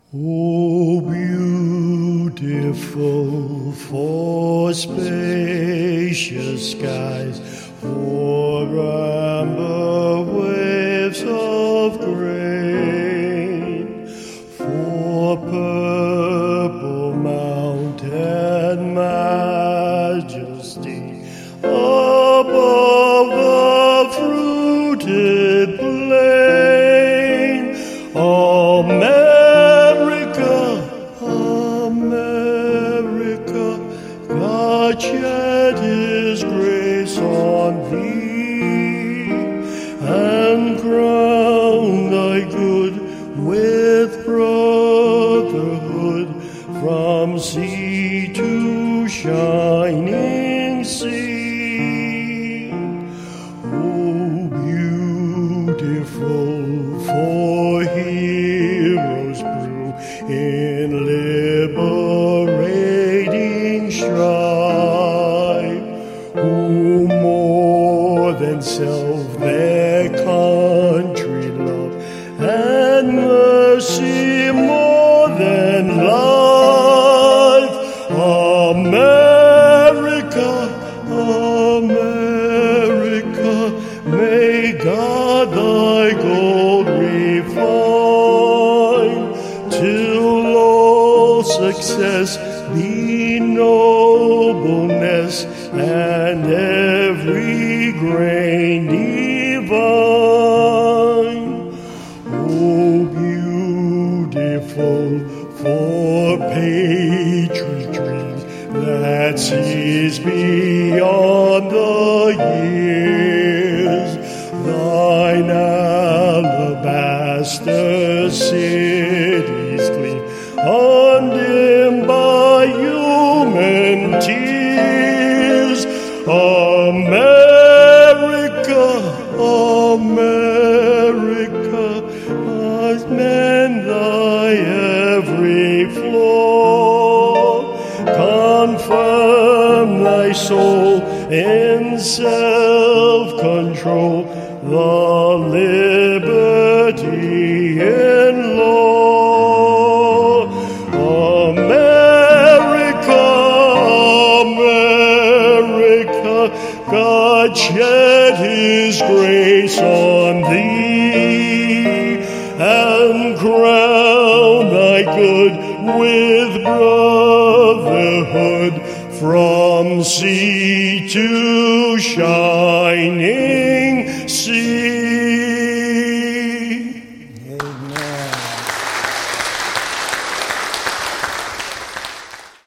Oh, beautiful for spacious skies, for amber waves of grain, for purple mountain majesty above the fruited plain. America, God shed His grace on thee, and crown thy good with brotherhood from sea to shining sea. Oh, beautiful for heroes brew in liberating strife, who more than self their country love, and mercy more than life. America, America, may God thy gold refine, till all success be nobleness, and every grain divine. Oh, beautiful for patriotry that sees beyond the years, thine alabaster cities gleam, undimmed by human tears. America, America, has mend thy every flaw, confirm thy soul in self-control, the liberty in law. America, America, God shed His grace on thee, and crown thy good with brotherhood from sea to shining sea. Amen.